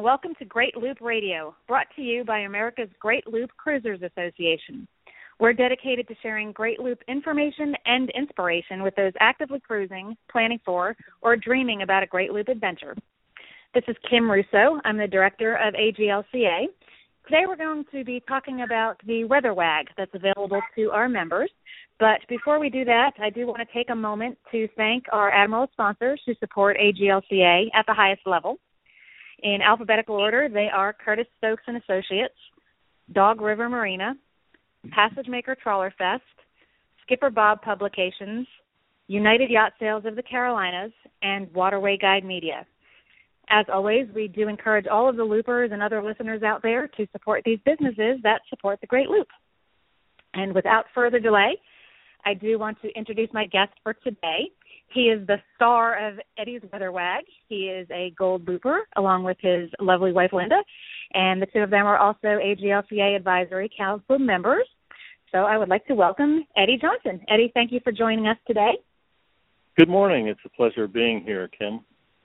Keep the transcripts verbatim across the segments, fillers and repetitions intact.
welcome to Great Loop Radio, brought to you by America's Great Loop Cruisers Association. We're dedicated to sharing Great Loop information and inspiration with those actively cruising, planning for, or dreaming about a Great Loop adventure. This is Kim Russo. I'm the director of A G L C A. Today we're going to be talking about the Weather Wag that's available to our members. But before we do that, I do want to take a moment to thank our Admiral sponsors who support A G L C A at the highest level. In alphabetical order, they are Curtis Stokes and Associates, Dog River Marina, Passage Maker Trawler Fest, Skipper Bob Publications, United Yacht Sales of the Carolinas, and Waterway Guide Media. As always, we do encourage all of the loopers and other listeners out there to support these businesses that support the Great Loop. And without further delay, I do want to introduce my guest for today. He is the star of Eddie's Weather Wag. He is a gold looper along with his lovely wife, Linda, and the two of them are also A G L C A Advisory Council members. So I would like to welcome Eddie Johnson. Eddie, thank you for joining us today. Good morning. It's a pleasure being here, Kim.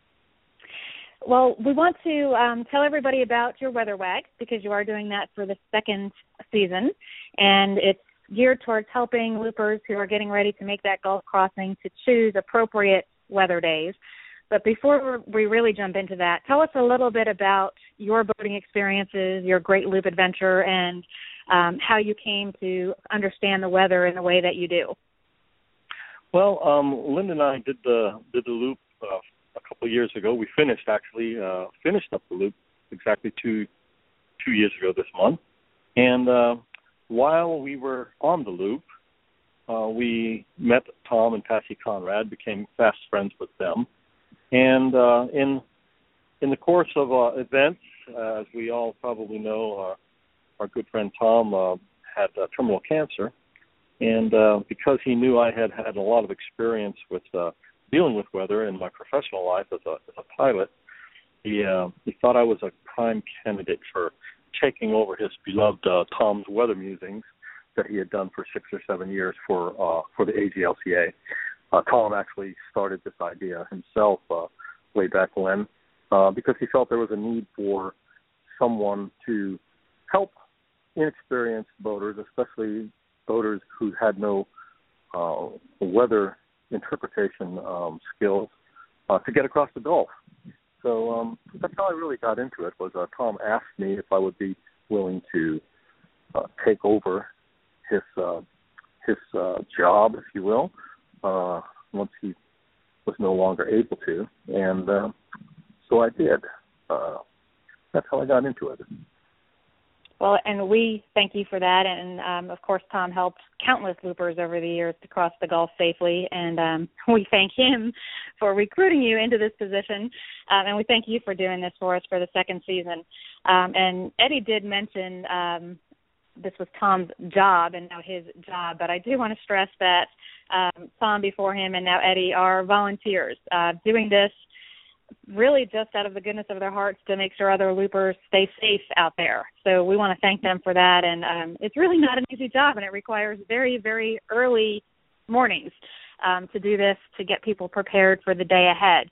Well, we want to um, tell everybody about your Weather Wag because you are doing that for the second season, and it's geared towards helping loopers who are getting ready to make that Gulf crossing to choose appropriate weather days. But before we really jump into that, tell us a little bit about your boating experiences, your Great Loop adventure, and um, how you came to understand the weather in the way that you do. Well, um, Linda and I did the did the loop uh, a couple of years ago. We finished actually uh, finished up the loop exactly two two years ago this month, and uh, while we were on the loop, uh, we met Tom and Patsy Conrad, became fast friends with them. And uh, in in the course of uh, events, uh, as we all probably know, uh, our good friend Tom uh, had uh, terminal cancer. And uh, because he knew I had had a lot of experience with uh, dealing with weather in my professional life as a, as a pilot, he, uh, he thought I was a prime candidate for taking over his beloved uh, Tom's Weather Musings that he had done for six or seven years for uh, for the A G L C A. Uh, Tom actually started this idea himself uh, way back when uh, because he felt there was a need for someone to help inexperienced boaters, especially boaters who had no uh, weather interpretation um, skills, uh, to get across the Gulf. So um, that's how I really got into it. Was uh, Tom asked me if I would be willing to uh, take over his uh, his uh, job, if you will, uh, once he was no longer able to, and uh, so I did. Uh, that's how I got into it. Well, and we thank you for that. And, um, of course, Tom helped countless loopers over the years to cross the Gulf safely, and um, we thank him for recruiting you into this position, um, and we thank you for doing this for us for the second season. Um, and Eddie did mention um, this was Tom's job and now his job, but I do want to stress that um, Tom before him and now Eddie are volunteers uh, doing this really just out of the goodness of their hearts to make sure other loopers stay safe out there. So we want to thank them for that. And um, it's really not an easy job, and it requires very, very early mornings um, to do this to get people prepared for the day ahead.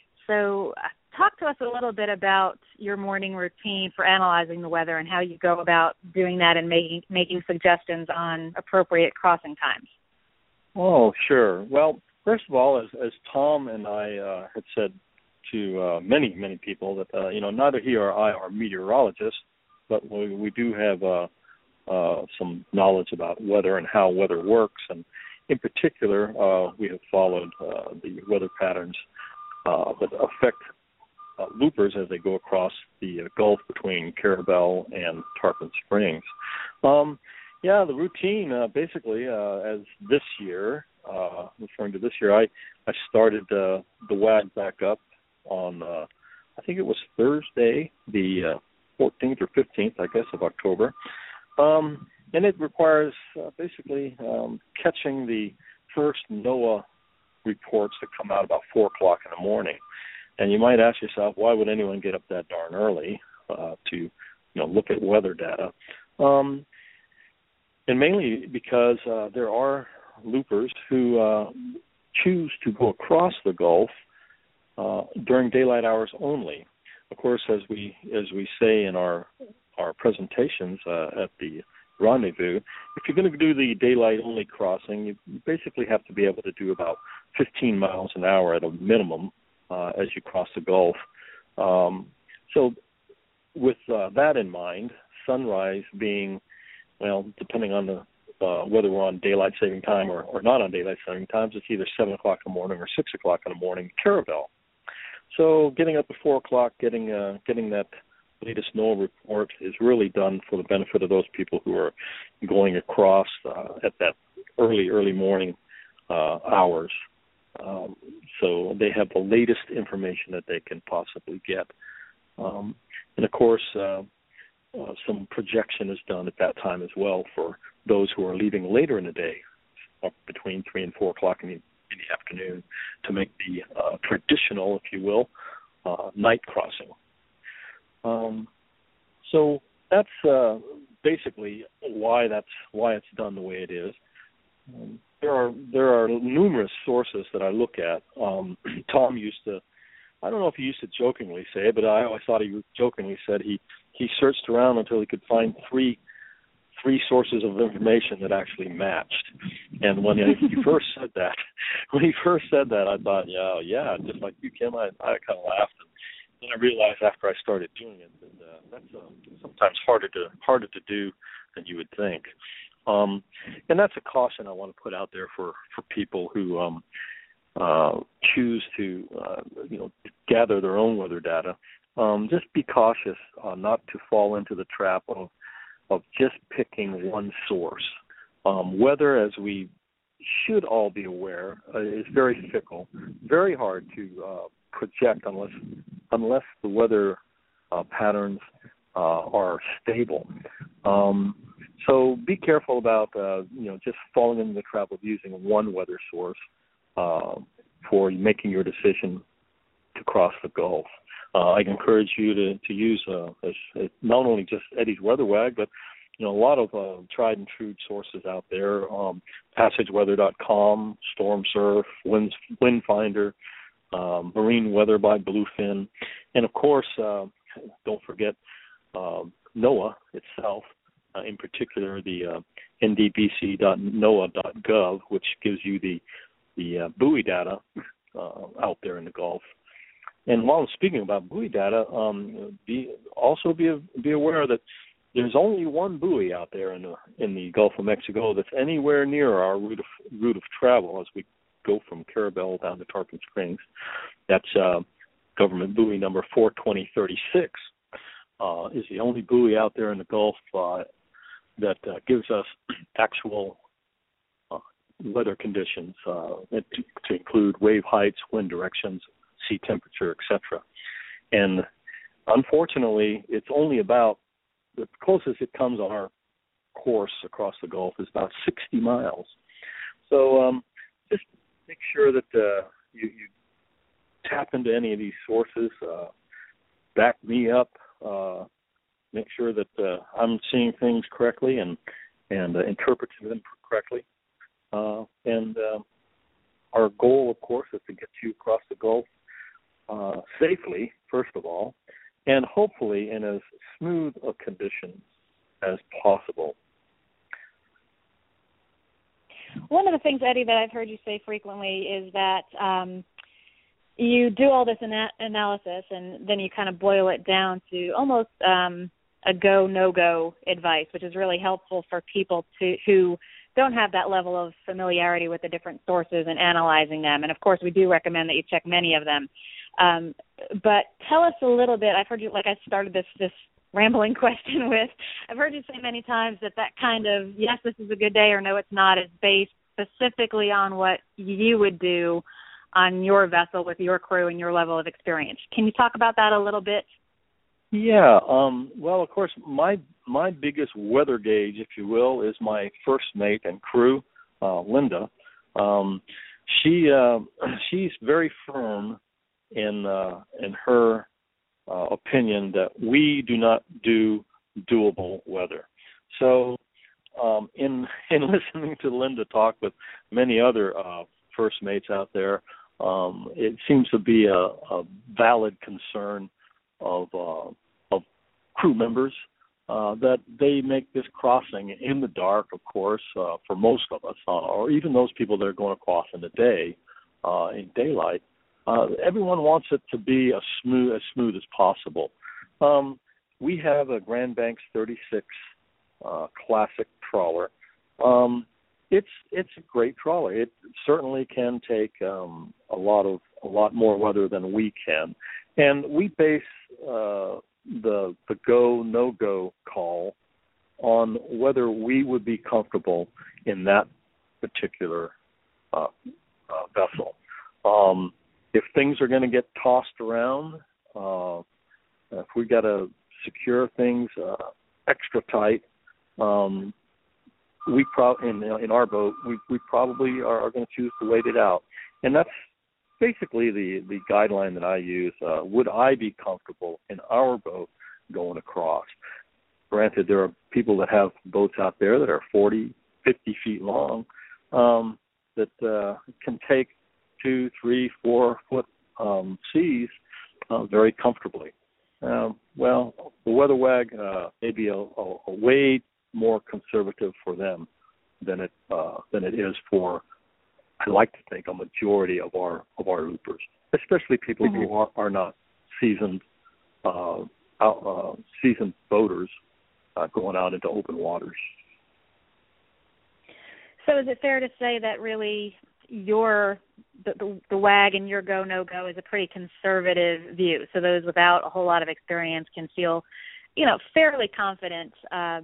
So uh, talk to us a little bit about your morning routine for analyzing the weather and how you go about doing that and making, making suggestions on appropriate crossing times. Oh, sure. Well, first of all, as, as Tom and I uh, had said to uh, many, many people that, uh, you know, neither he or I are meteorologists, but we, we do have uh, uh, some knowledge about weather and how weather works. And in particular, uh, we have followed uh, the weather patterns uh, that affect uh, loopers as they go across the uh, Gulf between Carabel and Tarpon Springs. Um, yeah, the routine, uh, basically, uh, as this year, uh, referring to this year, I, I started uh, the W A G back up on, uh, I think it was Thursday, the uh, fourteenth or fifteenth, I guess, of October. Um, and it requires uh, basically um, catching the first NOAA reports that come out about four o'clock in the morning. And you might ask yourself, why would anyone get up that darn early uh, to, you know, look at weather data? Um, and mainly because uh, there are loopers who uh, choose to go across the Gulf Uh, during daylight hours only. of course, as we as we say in our our presentations uh, at the rendezvous, if you're going to do the daylight only crossing, you basically have to be able to do about fifteen miles an hour at a minimum uh, as you cross the Gulf. Um, so with uh, that in mind, sunrise being, well, depending on the uh, whether we're on daylight saving time or, or not on daylight saving times, it's either seven o'clock in the morning or six o'clock in the morning, Caravel. So getting up at four o'clock, getting uh, getting that latest NOAA report is really done for the benefit of those people who are going across uh, at that early, early morning uh, hours. Um, so they have the latest information that they can possibly get. Um, and, of course, uh, uh, some projection is done at that time as well for those who are leaving later in the day, uh, between three and four o'clock in the, in the afternoon, to make the uh, traditional, if you will, uh, night crossing. Um, so that's uh, basically why that's why it's done the way it is. Um, there are there are numerous sources that I look at. Um, Tom used to, I don't know if he used to jokingly say it, but I always thought he jokingly said he, he searched around until he could find three three sources of information that actually matched. And when he, he first said that, when he first said that, I thought, yeah, yeah, just like you, Kim, I, I kind of laughed. And then I realized after I started doing it that uh, that's uh, sometimes harder to harder to do than you would think. Um, and that's a caution I want to put out there for, for people who um, uh, choose to, uh, you know, gather their own weather data. Um, just be cautious uh, not to fall into the trap of of just picking one source. Um, weather, as we should all be aware, uh, is very fickle, very hard to uh, project unless unless the weather uh, patterns uh, are stable. Um, so be careful about uh, you know just falling into the trap of using one weather source uh, for making your decision to cross the Gulf. Uh, I encourage you to to use uh, as, as not only just Eddie's WeatherWag, but you know a lot of uh, tried and true sources out there: um, Passage Weather dot com, StormSurf, Wind, Windfinder, um, Marine Weather by Bluefin, and of course, uh, don't forget uh, NOAA itself. Uh, in particular, the uh, N D B C dot noaa dot gov, which gives you the the uh, buoy data uh, out there in the Gulf. And while I'm speaking about buoy data, um, be also be be aware that there's only one buoy out there in the in the Gulf of Mexico that's anywhere near our route of route of travel as we go from Caravel down to Tarpon Springs. That's uh, government buoy number four twenty thirty-six. Uh, is the only buoy out there in the Gulf uh, that uh, gives us actual uh, weather conditions uh, to, to include wave heights, wind directions, sea temperature, et cetera. And unfortunately, it's only about, the closest it comes on our course across the Gulf is about sixty miles. So um, just make sure that uh, you, you tap into any of these sources, uh, back me up, uh, make sure that uh, I'm seeing things correctly and, and uh, interpreting them correctly. Uh, and uh, our goal, of course, is to get you across the Gulf Uh, safely, first of all, and hopefully in as smooth of conditions as possible. One of the things, Eddie, that I've heard you say frequently is that um, you do all this ana- analysis and then you kind of boil it down to almost um, a go, no-go advice, which is really helpful for people to who don't have that level of familiarity with the different sources and analyzing them. And, of course, we do recommend that you check many of them. Um, but tell us a little bit. I've heard you, like I started this this rambling question with, I've heard you say many times that that kind of, yes, this is a good day or no, it's not, is based specifically on what you would do on your vessel with your crew and your level of experience. Can you talk about that a little bit? Yeah. Um, well, of course, my my biggest weather gauge, if you will, is my first mate and crew, uh, Linda. Um, she uh, she's very firm in uh, in her uh, opinion that we do not do doable weather. So um, in in listening to Linda talk with many other uh, first mates out there, um, it seems to be a, a valid concern of uh, of crew members uh, that they make this crossing in the dark, of course, uh, for most of us, uh, or even those people that are going across in the day, uh, in daylight. Uh, everyone wants it to be as smooth as smooth as possible. Um, we have a Grand Banks thirty-six uh, classic trawler. Um, it's it's a great trawler. It certainly can take um, a lot of a lot more weather than we can, and we base uh, the the go no go call on whether we would be comfortable in that particular uh, uh, vessel. Um, if things are going to get tossed around, uh, if we got to secure things uh, extra tight, um, we pro- in, in our boat, we, we probably are, are going to choose to wait it out. And that's basically the, the guideline that I use. Uh, would I be comfortable in our boat going across? Granted, there are people that have boats out there that are forty, fifty feet long um, that uh, can take two, three, four foot um, seas uh, very comfortably. Um, well, the weather wag uh, may be a, a, a way more conservative for them than it uh, than it is for, I like to think, a majority of our of our loopers, especially people mm-hmm. who are, are not seasoned uh, out, uh, seasoned boaters uh, going out into open waters. So, is it fair to say that really your the, the, the wag and your go no go is a pretty conservative view? So those without a whole lot of experience can feel, you know, fairly confident uh,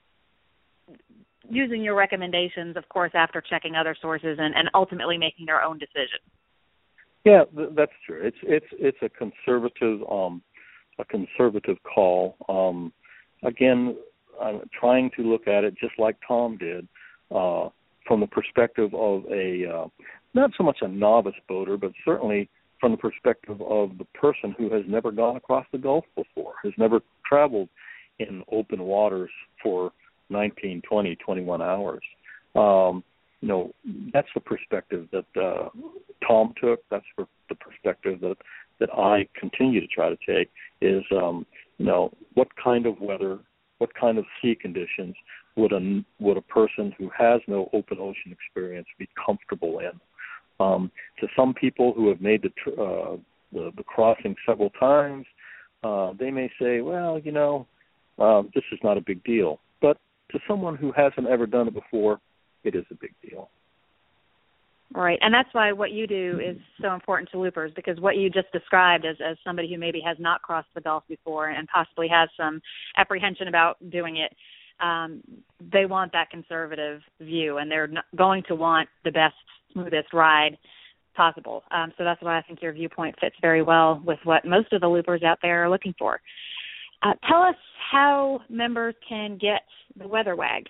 using your recommendations, of course, after checking other sources and, and ultimately making their own decision. Yeah, th- that's true. It's it's it's a conservative um, a conservative call. Um, again, I'm trying to look at it just like Tom did. Uh, from the perspective of a, uh, not so much a novice boater, but certainly from the perspective of the person who has never gone across the Gulf before, has never traveled in open waters for nineteen, twenty, twenty-one hours. Um, you know, that's the perspective that uh, Tom took. That's the perspective that, that I continue to try to take is, um, you know, what kind of weather, what kind of sea conditions would a, would a person who has no open ocean experience be comfortable in? Um, to some people who have made the, tr- uh, the, the crossing several times, uh, they may say, well, you know, uh, this is not a big deal. But to someone who hasn't ever done it before, it is a big deal. Right, and that's why what you do is so important to loopers, because what you just described as, as somebody who maybe has not crossed the Gulf before and possibly has some apprehension about doing it, Um, they want that conservative view, and they're not going to want the best, smoothest ride possible. Um, so that's why I think your viewpoint fits very well with what most of the loopers out there are looking for. Uh, tell us how members can get the Weather Wag.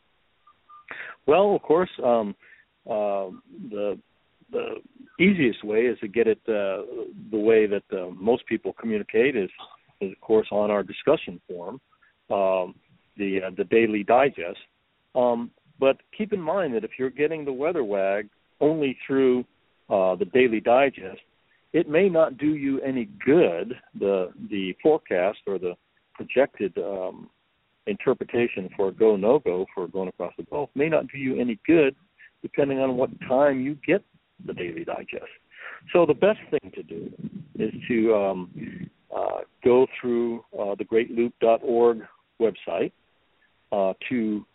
Well, of course, um, uh, the the easiest way is to get it uh, the way that uh, most people communicate is, is, of course, on our discussion forum. Um, the uh, the Daily Digest. Um, but keep in mind that if you're getting the Weather Wag only through uh, the Daily Digest, it may not do you any good. The the forecast or the projected um, interpretation for a go no go for going across the Gulf may not do you any good, depending on what time you get the Daily Digest. So the best thing to do is to um, uh, go through uh, the great loop dot org website. Uh, to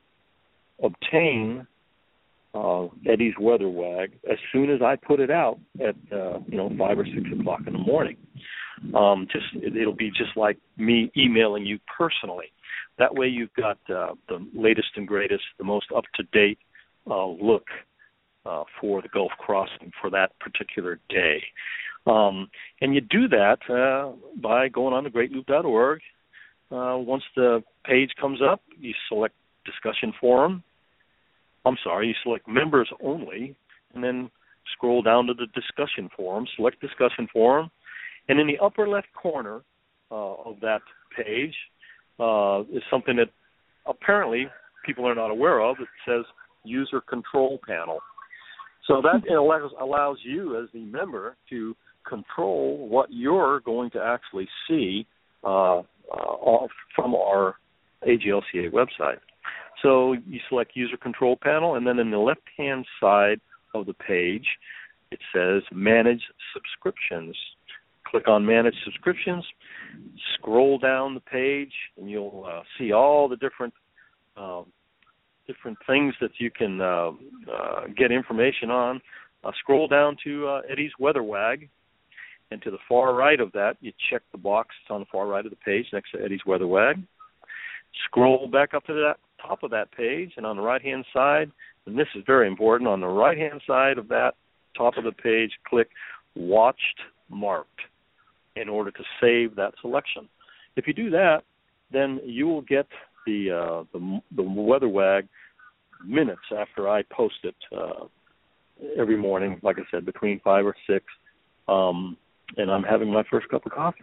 obtain uh, Eddie's Weather Wag as soon as I put it out at uh, you know five or six o'clock in the morning. Um, just it, it'll be just like me emailing you personally. That way, you've got uh, the latest and greatest, the most up to date uh, look uh, for the Gulf crossing for that particular day. Um, and you do that uh, by going on to great loop dot org. Uh, once the page comes up, you select discussion forum. I'm sorry, you select members only, and then scroll down to the discussion forum, select discussion forum, and in the upper left corner uh, of that page uh, is something that apparently people are not aware of. It says user control panel. So that allows, allows you as the member to control what you're going to actually see uh, uh, off from our A G L C A website. So you select User Control Panel, and then in the left-hand side of the page, it says Manage Subscriptions. Click on Manage Subscriptions, scroll down the page, and you'll uh, see all the different uh, different things that you can uh, uh, get information on. Uh, scroll down to uh, Eddie's Weather Wag, and to the far right of that, you check the box. It's on the far right of the page next to Eddie's Weather Wag. Scroll back up to the top of that page, and on the right-hand side, and this is very important, on the right-hand side of that top of the page, click Watched Marked in order to save that selection. If you do that, then you will get the uh, the, the Weather Wag minutes after I post it uh, every morning, like I said, between five or six, um, and I'm having my first cup of coffee.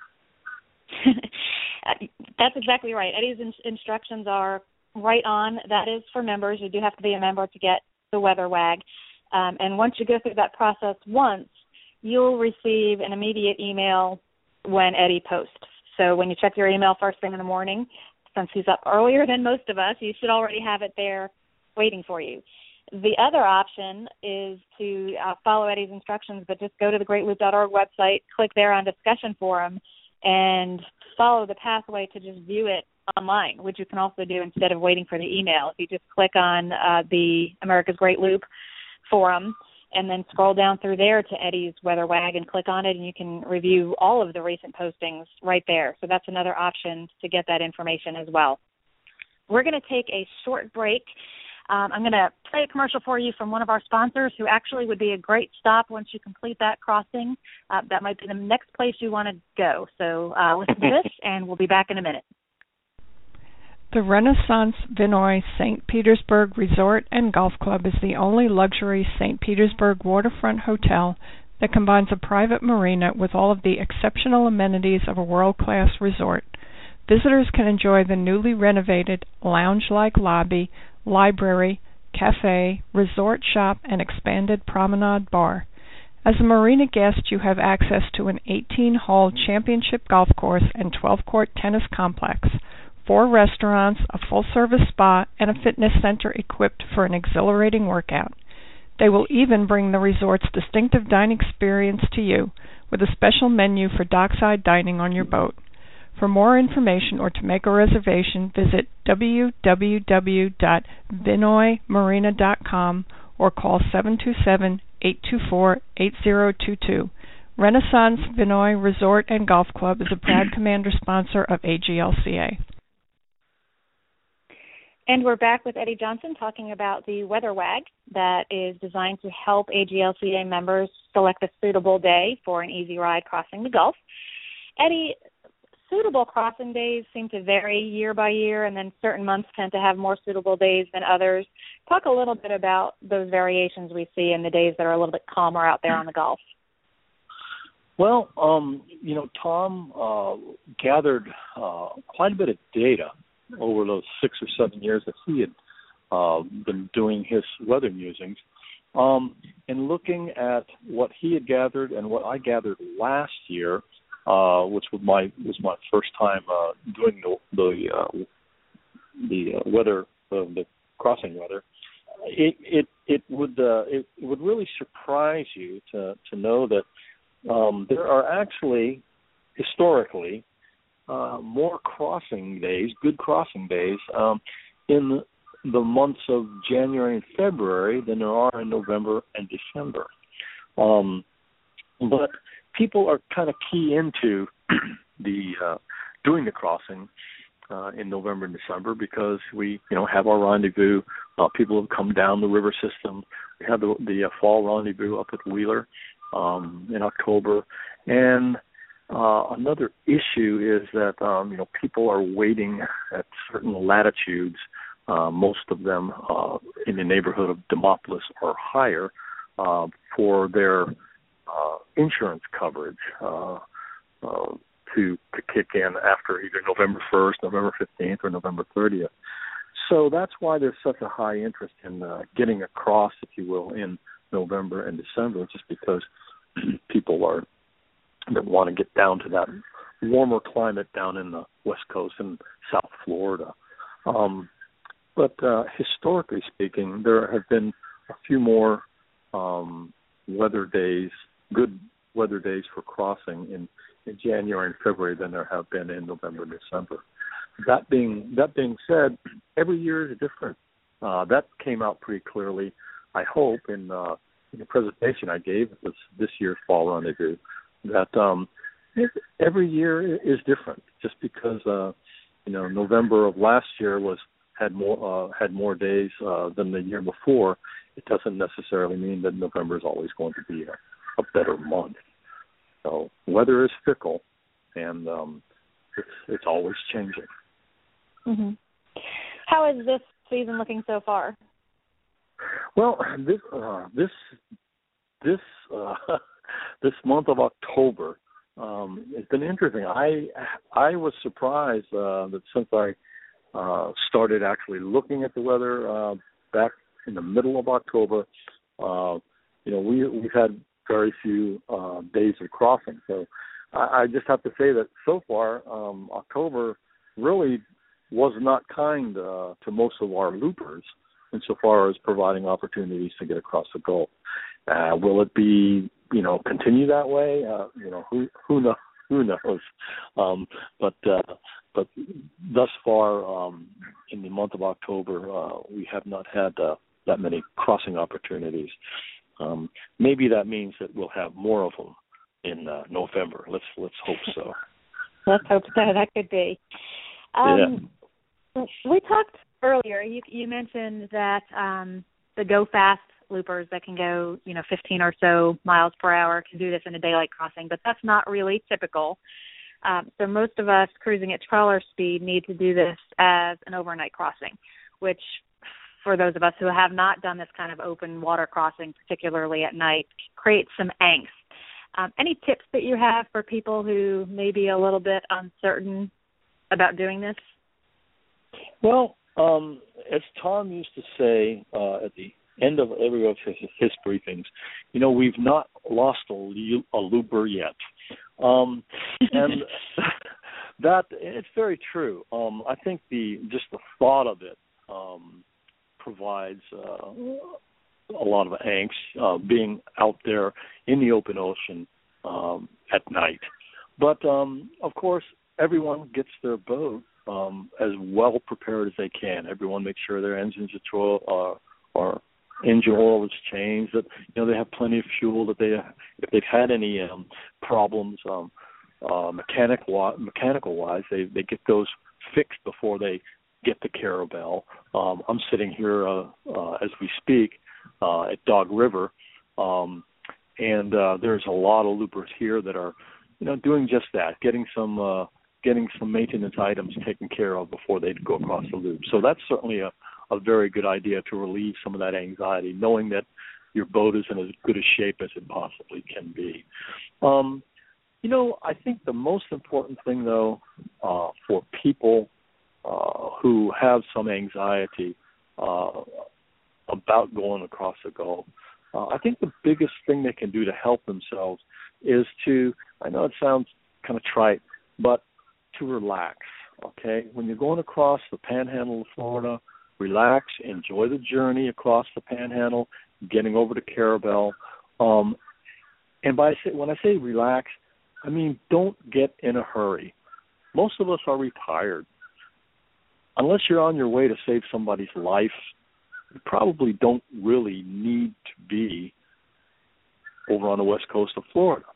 That's exactly right. Eddie's in- instructions are right on. That is for members. You do have to be a member to get the Weather Wag. Um, and once you go through that process once, you'll receive an immediate email when Eddie posts. So when you check your email first thing in the morning, since he's up earlier than most of us, you should already have it there waiting for you. The other option is to uh, follow Eddie's instructions, but just go to the great loop dot org website, click there on Discussion Forum, and follow the pathway to just view it online, which you can also do instead of waiting for the email. If you just click on uh, the America's Great Loop forum and then scroll down through there to Eddie's Weather Wag and click on it, and you can review all of the recent postings right there. So that's another option to get that information as well. We're going to take a short break. Um, I'm going to play a commercial for you from one of our sponsors who actually would be a great stop once you complete that crossing. Uh, that might be the next place you want to go. So uh, listen to this, and we'll be back in a minute. The Renaissance Vinoy Saint Petersburg Resort and Golf Club is the only luxury Saint Petersburg waterfront hotel that combines a private marina with all of the exceptional amenities of a world-class resort. Visitors can enjoy the newly renovated lounge-like lobby, library, cafe, resort shop, and expanded promenade bar. As a marina guest, you have access to an eighteen-hole championship golf course and twelve-court tennis complex, four restaurants, a full-service spa, and a fitness center equipped for an exhilarating workout. They will even bring the resort's distinctive dining experience to you with a special menu for dockside dining on your boat. For more information or to make a reservation, visit w w w dot vinoy marina dot com or call seven two seven, eight two four, eight zero two two. Renaissance Vinoy Resort and Golf Club is a proud commander sponsor of A G L C A. And we're back with Eddie Johnson talking about the Weather Wag that is designed to help A G L C A members select a suitable day for an easy ride crossing the Gulf. Eddie, suitable crossing days seem to vary year by year, and then certain months tend to have more suitable days than others. Talk a little bit about those variations we see in the days that are a little bit calmer out there on the Gulf. Well, um, you know, Tom uh, gathered uh, quite a bit of data over those six or seven years that he had uh, been doing his weather musings, um, and looking at what he had gathered and what I gathered last year, uh, which was my was my first time uh, doing the the, uh, the uh, weather, uh, the crossing weather. It it it would uh, it, it would really surprise you to to know that um, there are actually historically Uh, more crossing days, good crossing days, um, in the months of January and February than there are in November and December. Um, but people are kind of key into the uh, doing the crossing uh, in November and December because we, you know, have our rendezvous. Uh, people have come down the river system. We have the, the uh, fall rendezvous up at Wheeler um, in October, and Uh, another issue is that, um, you know, people are waiting at certain latitudes, uh, most of them uh, in the neighborhood of Demopolis or higher, uh, for their uh, insurance coverage uh, uh, to, to kick in after either November first, November fifteenth, or November thirtieth. So that's why there's such a high interest in uh, getting across, if you will, in November and December, just because people are that want to get down to that warmer climate down in the West Coast and South Florida. Um, but uh, historically speaking, there have been a few more um, weather days, good weather days for crossing in, in January and February than there have been in November and December. That being that being said, every year is different. Uh, that came out pretty clearly, I hope, in, uh, in the presentation I gave this, this year's Fall Rendezvous, that um, every year is different. Just because uh, you know November of last year was had more uh, had more days uh, than the year before, it doesn't necessarily mean that November is always going to be a, a better month. So weather is fickle, and um, it's it's always changing. Mm-hmm. How is this season looking so far? Well, this uh, this this uh, this month of October um, has been interesting. I I was surprised uh, that since I uh, started actually looking at the weather uh, back in the middle of October, uh, you know, we we've had very few uh, days of crossing. So I, I just have to say that so far um, October really was not kind uh, to most of our loopers insofar as providing opportunities to get across the Gulf. Uh, will it be, you know, continue that way? Uh, you know, who who knows? Who knows? Um, but uh, but thus far, um, in the month of October, uh, we have not had uh, that many crossing opportunities. Um, maybe that means that we'll have more of them in uh, November. Let's let's hope so. Let's hope so. That could be. Um, yeah. We talked earlier. You, you mentioned that um, the Go Fast loopers that can go, you know, fifteen or so miles per hour can do this in a daylight crossing, but that's not really typical. Um, so most of us cruising at trawler speed need to do this as an overnight crossing, which for those of us who have not done this kind of open water crossing, particularly at night, creates some angst. Um, any tips that you have for people who may be a little bit uncertain about doing this? Well, um, as Tom used to say uh, at the end of every of his, his briefings, you know, we've not lost a, a looper yet. Um, and that, it's very true. Um, I think the just the thought of it um, provides uh, a lot of angst, uh, being out there in the open ocean um, at night. But, um, of course, everyone gets their boat um, as well prepared as they can. Everyone makes sure their engines are, are, are engine oil is changed, that you know they have plenty of fuel, that they if they've had any um, problems um, uh, mechanic mechanical wise, they they get those fixed before they get to Carabel. Um, I'm sitting here uh, uh, as we speak uh, at Dog River, um, and uh, there's a lot of loopers here that are you know doing just that, getting some uh, getting some maintenance items taken care of before they go across the loop. So that's certainly a a very good idea to relieve some of that anxiety, knowing that your boat is in as good a shape as it possibly can be. Um, you know, I think the most important thing, though, uh, for people uh, who have some anxiety uh, about going across the Gulf, uh, I think the biggest thing they can do to help themselves is to, I know it sounds kind of trite, but to relax, okay? When you're going across the panhandle of Florida, relax, enjoy the journey across the panhandle, getting over to Carabel. Um, and by when I say relax, I mean don't get in a hurry. Most of us are retired. Unless you're on your way to save somebody's life, you probably don't really need to be over on the west coast of Florida.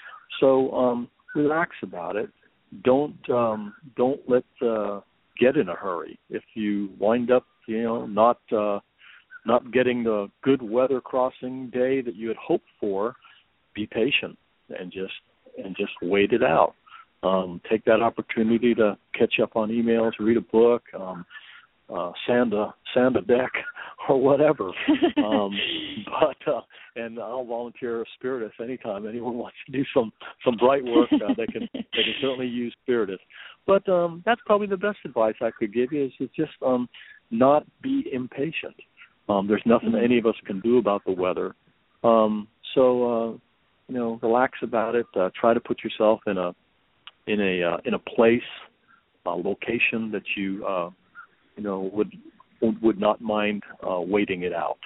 So um, relax about it. Don't um, don't let uh, get in a hurry. If you wind up, you know, not uh, not getting the good weather crossing day that you had hoped for, be patient and just and just wait it out. Um, take that opportunity to catch up on emails, read a book, um, uh, sand a sand a deck, or whatever. um, but uh, and I'll volunteer Spiritus anytime anyone wants to do some some bright work. Uh, they can they can certainly use Spiritus. But um, that's probably the best advice I could give you is to just um, not be impatient. Um, there's nothing mm-hmm. any of us can do about the weather. Um, so, uh, you know, relax about it. Uh, try to put yourself in a in a uh, in a place, a location that you uh, you know would would not mind uh, waiting it out.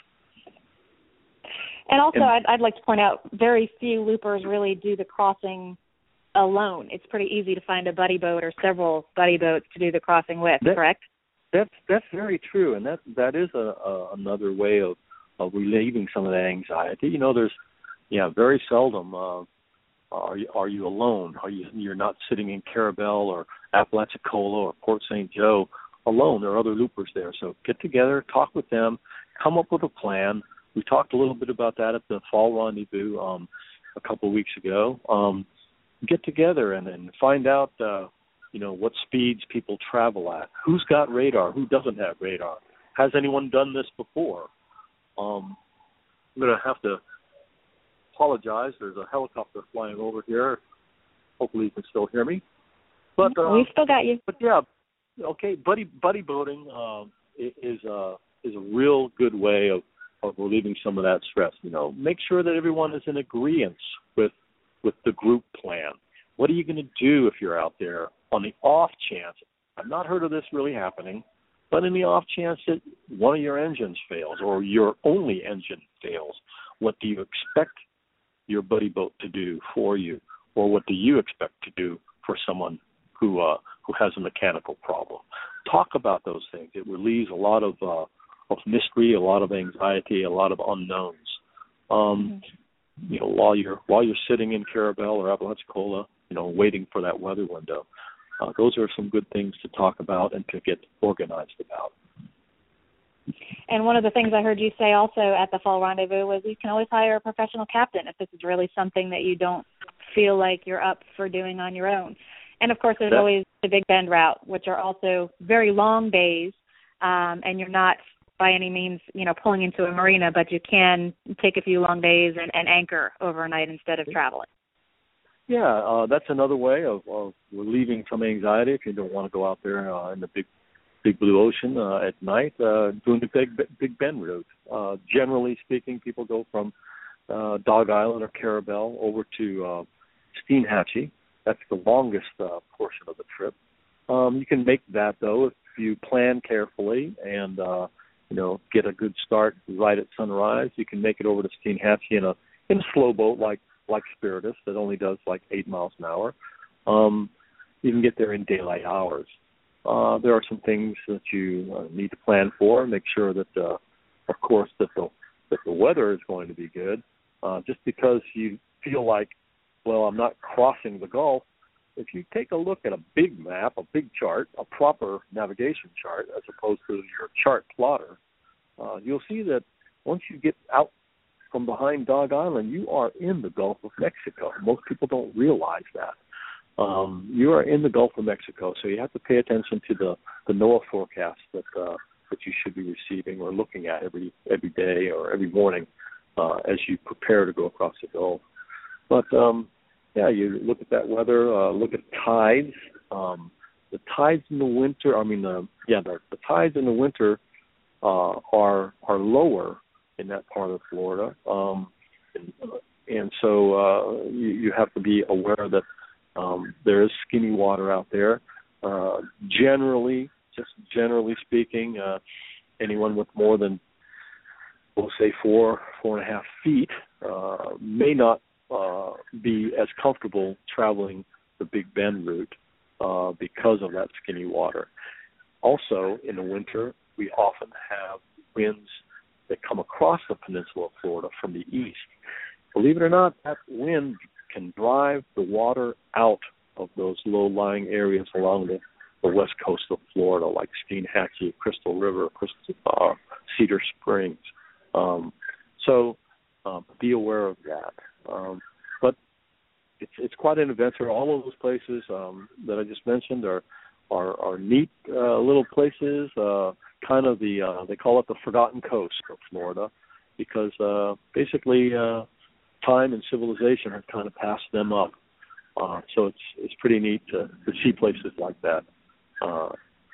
And also, and, I'd, I'd like to point out, very few loopers really do the crossing alone. It's pretty easy to find a buddy boat or several buddy boats to do the crossing with, that, correct? That's that's very true, and that that is a, a another way of, of relieving some of that anxiety. You know, there's yeah, very seldom uh, are you are you alone. Are you you're not sitting in Carabel or Apalachicola or Port Saint Joe alone. There are other loopers there. So get together, talk with them, come up with a plan. We talked a little bit about that at the Fall Rendezvous um, a couple of weeks ago. Um, get together and, and find out, uh, you know, what speeds people travel at. Who's got radar? Who doesn't have radar? Has anyone done this before? Um, I'm going to have to apologize. There's a helicopter flying over here. Hopefully you can still hear me. But uh, we still got you. But yeah, okay. Buddy buddy boating uh, is uh, is a real good way of, of relieving some of that stress. You know, make sure that everyone is in agreement with with the group plan. What are you going to do if you're out there on the off chance? I've not heard of this really happening, but in the off chance that one of your engines fails or your only engine fails, what do you expect your buddy boat to do for you, or what do you expect to do for someone who uh, who has a mechanical problem? Talk about those things. It relieves a lot of uh, of mystery, a lot of anxiety, a lot of unknowns. Um, mm-hmm. You know, while you're while you're sitting in Carabel or Apalachicola, you know, waiting for that weather window. Uh, those are some good things to talk about and to get organized about. And one of the things I heard you say also at the Fall Rendezvous was you can always hire a professional captain if this is really something that you don't feel like you're up for doing on your own. And, of course, there's that, always the Big Bend route, which are also very long days, um, and you're not by any means, you know, pulling into a marina, but you can take a few long days and, and anchor overnight instead of traveling. Yeah, uh, that's another way of, of relieving some anxiety if you don't want to go out there uh, in the big big blue ocean uh, at night, uh, doing the Big, Big Bend route. Uh, generally speaking, people go from uh, Dog Island or Carabel over to uh, Steinhatchee. That's the longest uh, portion of the trip. Um, you can make that, though, if you plan carefully and, uh, you know, get a good start right at sunrise. You can make it over to Steinhatchee in a, in a slow boat like like Spiritus that only does like eight miles an hour. Um, you can get there in daylight hours. Uh, there are some things that you uh, need to plan for. Make sure that, uh, of course, that the that the weather is going to be good. Uh, just because you feel like, well, I'm not crossing the Gulf. If you take a look at a big map, a big chart, a proper navigation chart, as opposed to your chart plotter, uh, you'll see that once you get out from behind Dog Island, you are in the Gulf of Mexico. Most people don't realize that. Um, you are in the Gulf of Mexico, so you have to pay attention to the, the NOAA forecast that uh, that you should be receiving or looking at every every day or every morning uh, as you prepare to go across the Gulf. But um, yeah, you look at that weather, uh, look at tides. Um, the tides in the winter, I mean, uh, yeah, the, the tides in the winter uh, are are lower in that part of Florida, um, and, and so uh, you, you have to be aware that um, there is skinny water out there. Uh, generally, just generally speaking, uh, anyone with more than, we'll say, four, four and a half feet uh, may not uh, be as comfortable traveling the Big Bend route uh, because of that skinny water. Also, in the winter, we often have winds that come across the peninsula of Florida from the east. Believe it or not, that wind can drive the water out of those low-lying areas along the, the west coast of Florida, like Steinhatchee, Crystal River, Crystal, uh, Cedar Springs. Um, so um, be aware of that. Um, but it's it's quite an adventure. All of those places um, that I just mentioned are are, are neat uh, little places. Uh, kind of the uh, they call it the forgotten coast of Florida, because uh, basically uh, time and civilization have kind of passed them up. Uh, so it's it's pretty neat to, to see places like that. Uh,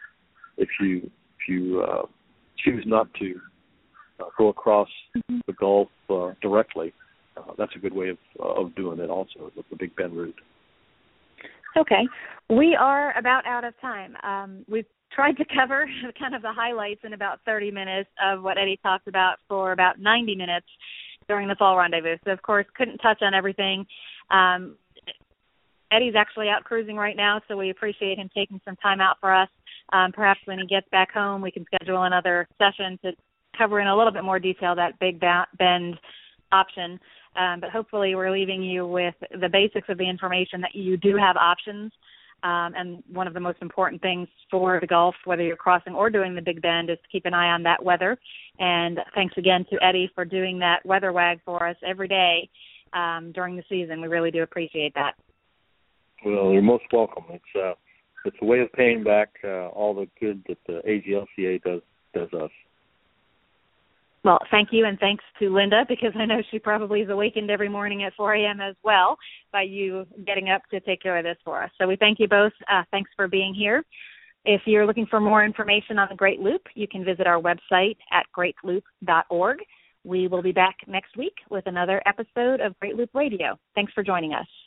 if you if you uh, choose not to uh, go across mm-hmm. the Gulf uh, directly, uh, that's a good way of uh, of doing it. Also with the Big Bend route. Okay. We are about out of time. Um, we've tried to cover kind of the highlights in about thirty minutes of what Eddie talked about for about ninety minutes during the fall rendezvous. So, of course, couldn't touch on everything. Um, Eddie's actually out cruising right now, so we appreciate him taking some time out for us. Um, perhaps when he gets back home, we can schedule another session to cover in a little bit more detail that Big Bend option. Um, but hopefully we're leaving you with the basics of the information that you do have options. Um, and one of the most important things for the Gulf, whether you're crossing or doing the Big Bend, is to keep an eye on that weather. And thanks again to Eddie for doing that weather wag for us every day um, during the season. We really do appreciate that. Well, you're most welcome. It's uh, it's a way of paying back uh, all the good that the A G L C A does does us. Well, thank you, and thanks to Linda, because I know she probably is awakened every morning at four a.m. as well by you getting up to take care of this for us. So we thank you both. Uh, thanks for being here. If you're looking for more information on the Great Loop, you can visit our website at great loop dot org. We will be back next week with another episode of Great Loop Radio. Thanks for joining us.